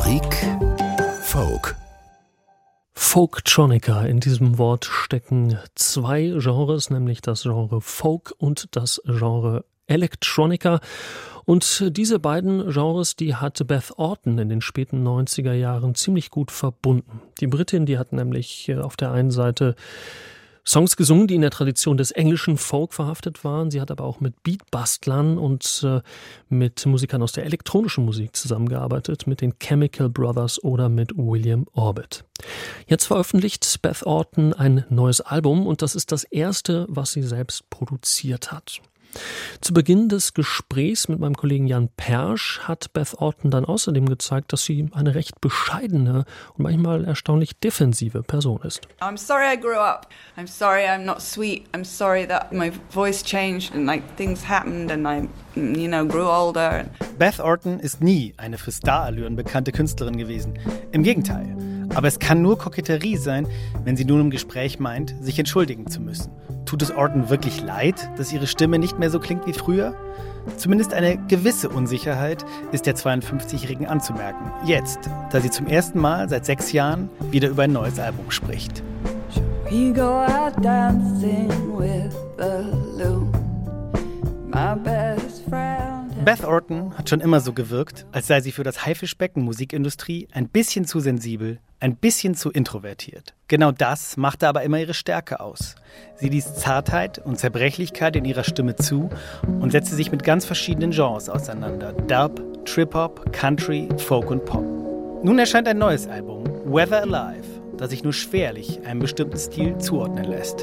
Musik Folk. Folktronica. In diesem Wort stecken zwei Genres, nämlich das Genre Folk und das Genre Electronica. Und diese beiden Genres, die hat Beth Orton in den späten 90er Jahren ziemlich gut verbunden. Die Britin, die hat nämlich auf der einen Seite Songs gesungen, die in der Tradition des englischen Folk verhaftet waren. Sie hat aber auch mit Beatbustlern und mit Musikern aus der elektronischen Musik zusammengearbeitet, mit den Chemical Brothers oder mit William Orbit. Jetzt veröffentlicht Beth Orton ein neues Album und das ist das erste, was sie selbst produziert hat. Zu Beginn des Gesprächs mit meinem Kollegen Jan Persch hat Beth Orton dann außerdem gezeigt, dass sie eine recht bescheidene und manchmal erstaunlich defensive Person ist. I'm sorry I grew up. I'm sorry I'm not sweet. I'm sorry that my voice changed and things happened and I grew older. Beth Orton ist nie eine für Starallüren bekannte Künstlerin gewesen. Im Gegenteil. Aber es kann nur Koketterie sein, wenn sie nun im Gespräch meint, sich entschuldigen zu müssen. Tut es Orton wirklich leid, dass ihre Stimme nicht mehr so klingt wie früher? Zumindest eine gewisse Unsicherheit ist der 52-Jährigen anzumerken. Jetzt, da sie zum ersten Mal seit 6 Jahren wieder über ein neues Album spricht. We go out dancing with the loom, my best friend. Beth Orton hat schon immer so gewirkt, als sei sie für das Haifischbecken Musikindustrie ein bisschen zu sensibel, ein bisschen zu introvertiert. Genau das machte aber immer ihre Stärke aus. Sie ließ Zartheit und Zerbrechlichkeit in ihrer Stimme zu und setzte sich mit ganz verschiedenen Genres auseinander. Dub, Trip-Hop, Country, Folk und Pop. Nun erscheint ein neues Album, Weather Alive, das sich nur schwerlich einem bestimmten Stil zuordnen lässt.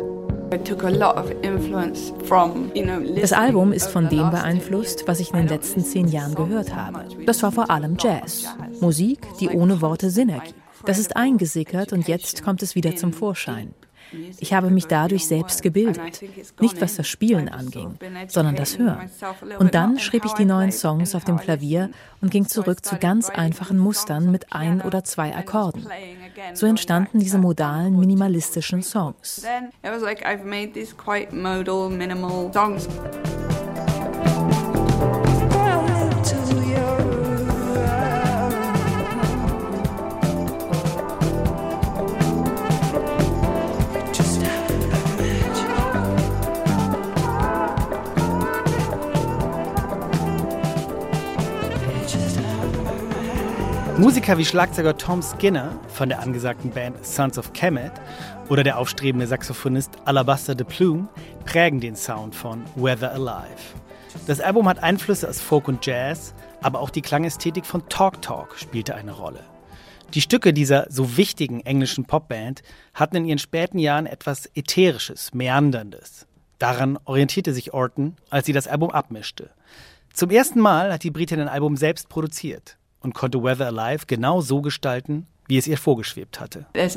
Das Album ist von dem beeinflusst, was ich in den letzten 10 Jahren gehört habe. Das war vor allem Jazz. Musik, die ohne Worte Sinn ergibt. Das ist eingesickert und jetzt kommt es wieder zum Vorschein. Ich habe mich dadurch selbst gebildet. Nicht was das Spielen anging, sondern das Hören. Und dann schrieb ich die neuen Songs auf dem Klavier und ging zurück zu ganz einfachen Mustern mit 1 oder 2 Akkorden. So entstanden diese modalen, minimalistischen Songs. Musiker wie Schlagzeuger Tom Skinner von der angesagten Band Sons of Kemet oder der aufstrebende Saxophonist Alabaster de Plume prägen den Sound von Weather Alive. Das Album hat Einflüsse aus Folk und Jazz, aber auch die Klangästhetik von Talk Talk spielte eine Rolle. Die Stücke dieser so wichtigen englischen Popband hatten in ihren späten Jahren etwas Ätherisches, Meanderndes. Daran orientierte sich Orton, als sie das Album abmischte. Zum ersten Mal hat die Britin ein Album selbst produziert und konnte Weather Alive genau so gestalten, wie es ihr vorgeschwebt hatte. Ich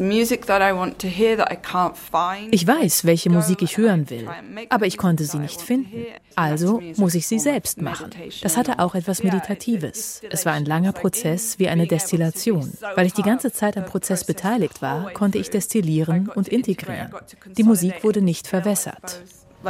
weiß, welche Musik ich hören will, aber ich konnte sie nicht finden. Also muss ich sie selbst machen. Das hatte auch etwas Meditatives. Es war ein langer Prozess wie eine Destillation. Weil ich die ganze Zeit am Prozess beteiligt war, konnte ich destillieren und integrieren. Die Musik wurde nicht verwässert.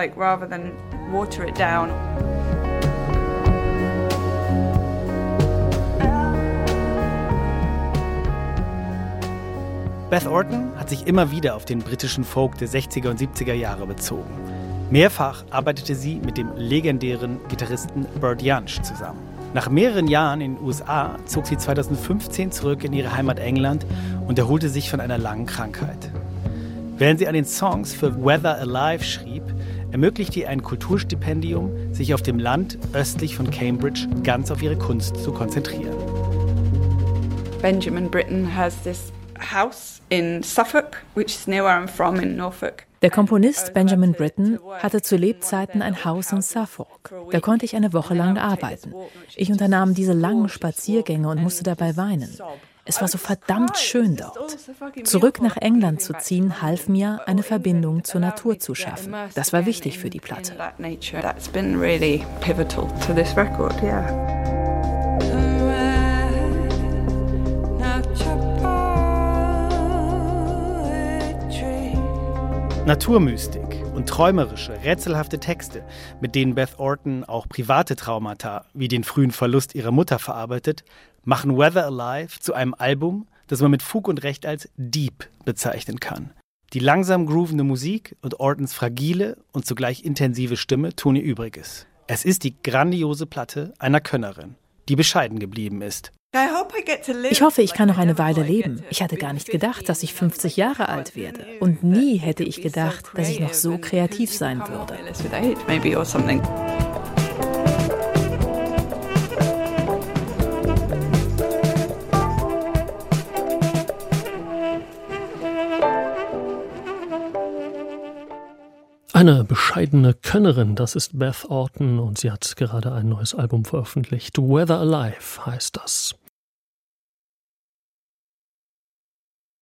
Beth Orton hat sich immer wieder auf den britischen Folk der 60er und 70er Jahre bezogen. Mehrfach arbeitete sie mit dem legendären Gitarristen Burt Jansch zusammen. Nach mehreren Jahren in den USA zog sie 2015 zurück in ihre Heimat England und erholte sich von einer langen Krankheit. Während sie an den Songs für Weather Alive schrieb, ermöglichte ihr ein Kulturstipendium, sich auf dem Land östlich von Cambridge ganz auf ihre Kunst zu konzentrieren. Benjamin Britten has this house in Suffolk, which is near where I'm from in Norfolk. Der Komponist Benjamin Britten hatte zu Lebzeiten ein Haus in Suffolk. Da konnte ich eine Woche lang arbeiten. Ich unternahm diese langen Spaziergänge und musste dabei weinen. Es war so verdammt schön dort. Zurück nach England zu ziehen, half mir, eine Verbindung zur Natur zu schaffen. Das war wichtig für die Platte. That's been really pivotal to this record, yeah. Naturmystik und träumerische, rätselhafte Texte, mit denen Beth Orton auch private Traumata wie den frühen Verlust ihrer Mutter verarbeitet, machen Weather Alive zu einem Album, das man mit Fug und Recht als Deep bezeichnen kann. Die langsam groovende Musik und Ortons fragile und zugleich intensive Stimme tun ihr Übriges. Es ist die grandiose Platte einer Könnerin, die bescheiden geblieben ist. Ich hoffe, ich kann noch eine Weile leben. Ich hatte gar nicht gedacht, dass ich 50 Jahre alt werde. Und nie hätte ich gedacht, dass ich noch so kreativ sein würde. Eine bescheidene Könnerin, das ist Beth Orton und sie hat gerade ein neues Album veröffentlicht. Weather Alive heißt das.